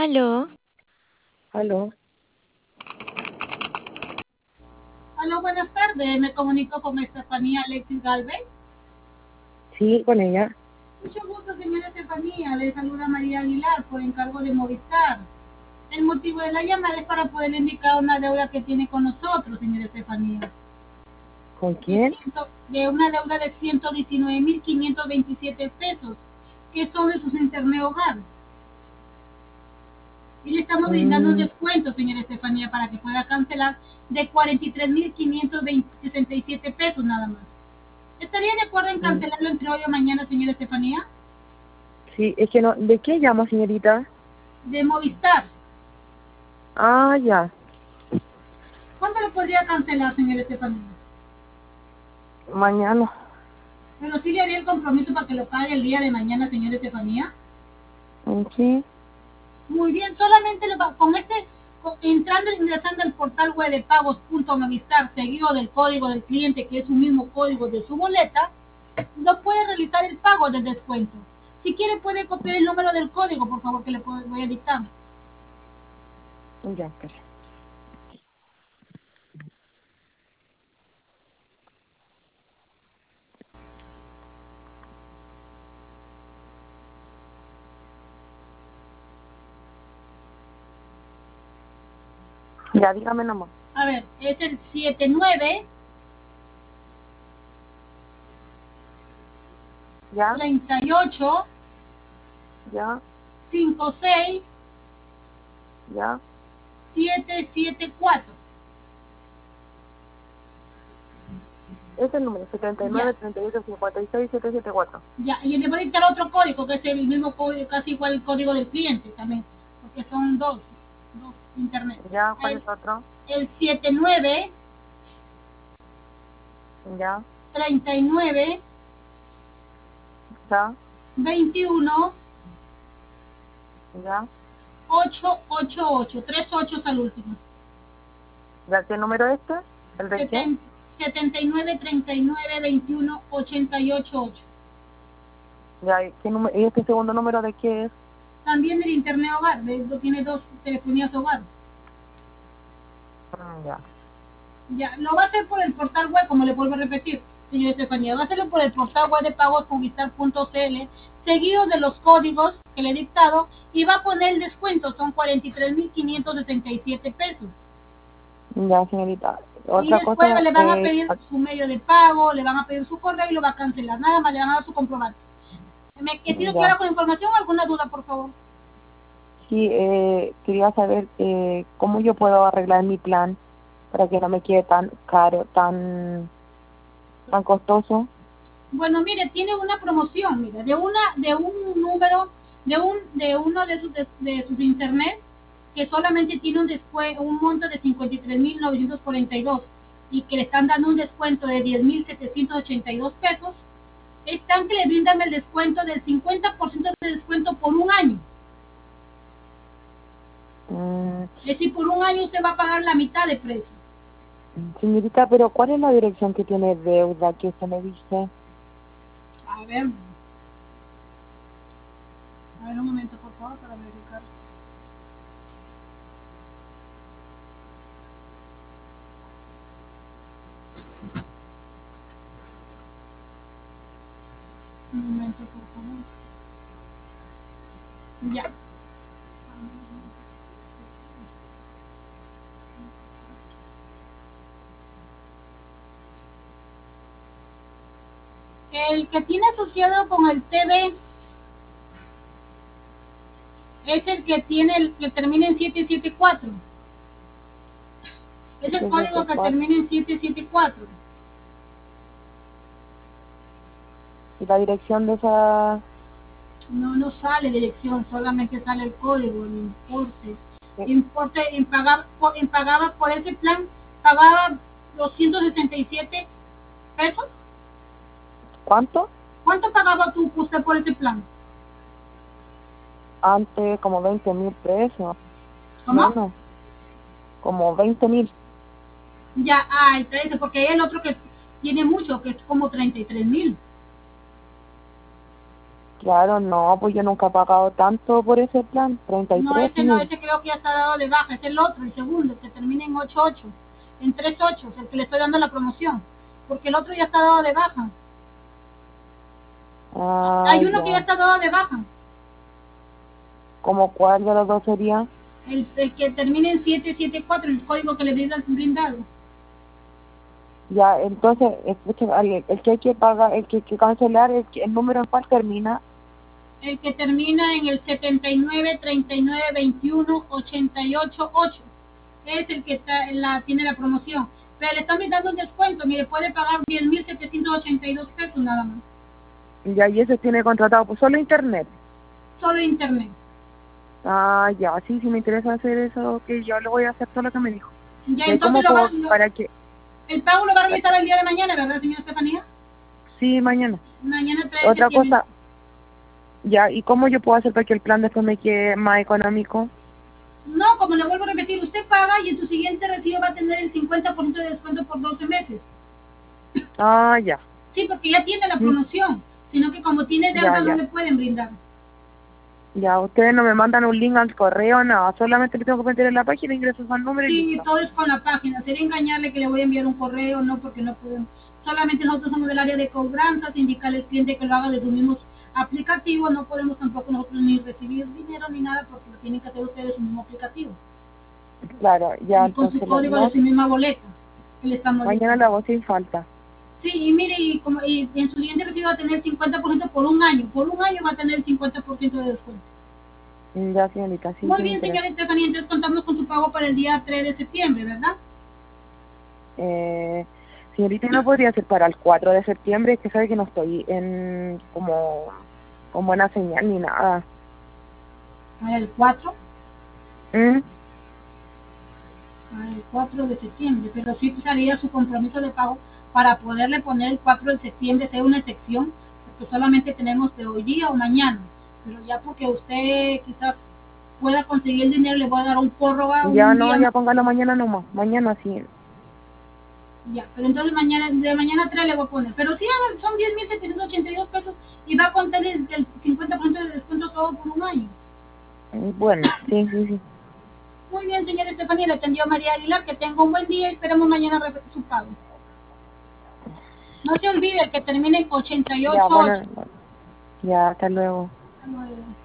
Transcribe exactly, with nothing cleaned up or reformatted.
Aló, Aló, Aló, buenas tardes. Me comunico con Estefanía Alexis Galvez. sí, con ella. Mucho gusto, señora Estefanía. Le saluda María Aguilar por encargo de Movistar. El motivo de la llamada es para poder indicar una deuda que tiene con nosotros, señora Estefanía. ¿Con De, quién? ciento, de una deuda de ciento diecinueve mil quinientos veintisiete pesos, que son de sus internet hogar. Y le estamos brindando un Mm, descuento, señora Estefanía, para que pueda cancelar de cuarenta y tres mil quinientos sesenta y siete pesos nada más. ¿Estaría de acuerdo en mm, cancelarlo entre hoy o mañana, señora Estefanía? sí, es que no, ¿de qué llamo, señorita? De Movistar. Ah, ya, ¿Cuándo lo podría cancelar, señora Estefanía? mañana. Pero sí le haría el compromiso para que lo pague el día de mañana, señora Estefanía. Mm, sí, Muy bien, solamente lo va, con este, con- entrando e ingresando al portal web de pagos.movistar, seguido del código del cliente, que es su mismo código de su boleta, no puede realizar el pago del descuento. Si quiere, puede copiar el número del código, por favor, que le puedo- voy a dictar. ya, espera. Ya, dígame nomás. A ver, es el siete nueve Ya, treinta y ocho ya, cincuenta y seis ya. siete siete cuatro. Es el número setenta y Ya, nueve treinta y ocho cincuenta y seis setecientos setenta y cuatro. ya. Y le voy a dictar otro código, que es el mismo código, casi igual el código del cliente también, porque son dos, dos internet. Ya, ¿cuál El, es otro? el siete nueve Ya, treinta y nueve ya, veintiuno ya. ochocientos ochenta y ocho, tres ochos al último. ¿Ya qué número es este? ¿El de qué? setenta y nueve treinta y nueve veintiuno ochenta y ocho ocho. Ya, ¿y qué número? ¿Y este segundo número de qué es? También el internet hogar, de- tiene dos telefonías hogar. Mm, ya, Ya, lo va a hacer por el portal web, como le vuelvo a repetir, señora Estefanía, va a hacerlo por el portal web de pagos movistar punto c l, seguido de los códigos que le he dictado, y va a poner el descuento, son cuarenta y tres mil quinientos sesenta y siete pesos. ya, señorita. Y Otra después cosa, le van a eh, pedir su medio de pago, le van a pedir su correo y lo va a cancelar. Nada más le van a dar su comprobante. ¿Me he sido ya. clara con la información? ¿Alguna duda, por favor? Sí, eh, quería saber eh, cómo yo puedo arreglar mi plan para que no me quede tan caro, tan tan costoso. Bueno, mire, tiene una promoción, mira, de una, de un número, de un, de uno de sus, de, de sus internet, que solamente tiene un descue- un monto de cincuenta y tres mil novecientos cuarenta y dos y que le están dando un descuento de diez mil setecientos ochenta y dos pesos, están que le brindan el descuento del cincuenta por ciento de descuento por un año. Mm, Es decir, por un año usted va a pagar la mitad de precio. señorita, pero ¿cuál es la dirección que tiene deuda que usted me dice? A ver, a ver un momento, por favor, para verificar. Un momento, por favor. Ya. El que tiene asociado con el T V es el que tiene el que termina en siete siete cuatro. Es el código que setecientos setenta y cuatro. termina en siete siete cuatro. Y la dirección de esa... No, no sale dirección, solamente sale el código, el importe. eh, Importe, en pagaba, por, en pagaba por ese plan, pagaba doscientos sesenta y siete pesos. ¿Cuánto? ¿Cuánto pagaba tú usted por ese plan? Antes como veinte mil pesos, ¿Cómo? menos, como veinte mil. Ya, ah, trece, porque hay el otro que tiene mucho, que es como treinta y tres mil. Claro, no, pues yo nunca he pagado tanto por ese plan, treinta y No, tres ese no, mil. ese creo que ya está dado de baja, es el otro, el segundo, el que termina en ocho ocho, en tres ocho, el que le estoy dando la promoción, porque el otro ya está dado de baja. Ah, Hay uno que ya ya. está dado de baja, ¿Cómo cuál de los dos sería? el, el que termina en siete siete cuatro, el código que le brindan brindado. Ya, entonces, escucha, el, el que hay que pagar, el que hay que cancelar, el, que- el número en cuál termina. El que termina en el setenta y nueve treinta y nueve veintiuno ochenta y ocho ocho. Es el que está, la, tiene la promoción. Pero le están dando un descuento. Mire, puede pagar diez mil setecientos ochenta y dos pesos nada más. Ya, y ese tiene contratado pues solo internet. Solo internet. Ah, ya, sí, sí me interesa hacer eso, que yo lo voy a hacer todo lo que me dijo. Ya, ¿Y entonces cómo lo va, puedo, lo, para que, el pago lo va a realizar el día de mañana, ¿verdad, señora Estefanía? sí, mañana? Mañana tres de Otra septiembre. cosa, ya, ¿y cómo yo puedo hacer para que el plan después me quede más económico? No, como le vuelvo a repetir, usted paga y en su siguiente recibo va a tener el cincuenta por ciento de descuento por doce meses. Ah, ya. Sí, porque ya tiene la Mm, promoción, sino que como tiene ya, deuda no ya. le pueden brindar. Ya, ustedes no me mandan un link al correo, nada, solamente le tengo que meter en la página, ingreso al número y Sí, listo. todo es con la página. Sería engañarle que le voy a enviar un correo, no, porque no podemos. Solamente nosotros somos del área de cobranzas, indicarle al cliente que lo haga de sus mismos aplicativos. No podemos tampoco nosotros ni recibir dinero ni nada porque lo tienen que hacer ustedes de su mismo aplicativo. Claro, ya, Y con su entonces, lo, código de no, su misma boleta que le estamos mañana diciendo. la voz sin falta. Sí, y mire, y, como, y en su siguiente recibo va a tener cincuenta por ciento por un año. Por un año va a tener el cincuenta por ciento de descuento. Mm, ya, señorita, sí, Muy sí me bien, interesa. señora Estefanía, entonces contamos con su pago para el día tres de septiembre, ¿verdad? Eh, señorita, ¿no podría ser para el cuatro de septiembre? Es que sabe que no estoy en como con buena señal ni nada. Para el cuatro. ¿Mm? Para el cuatro de septiembre, pero sí sería su compromiso de pago para poderle poner el cuatro de septiembre, sea una excepción, porque solamente tenemos de hoy día o mañana, pero ya porque usted quizás pueda conseguir el dinero, le voy a dar un prórroga Ya un no, día ya más. póngalo mañana nomás. Mañana sí. Ya, pero entonces mañana, de mañana tres le voy a poner, pero sí son diez mil setecientos ochenta y dos pesos y va a contar el, el cincuenta por ciento de descuento todo por un año. Mm, bueno, sí, sí, sí. Muy bien, señora Estefanía, le atendió María Aguilar, que tenga un buen día y esperamos mañana su pago. No se olvide el que termine en ochenta y Ya, ocho ocho. bueno, ya, hasta luego. Hasta luego.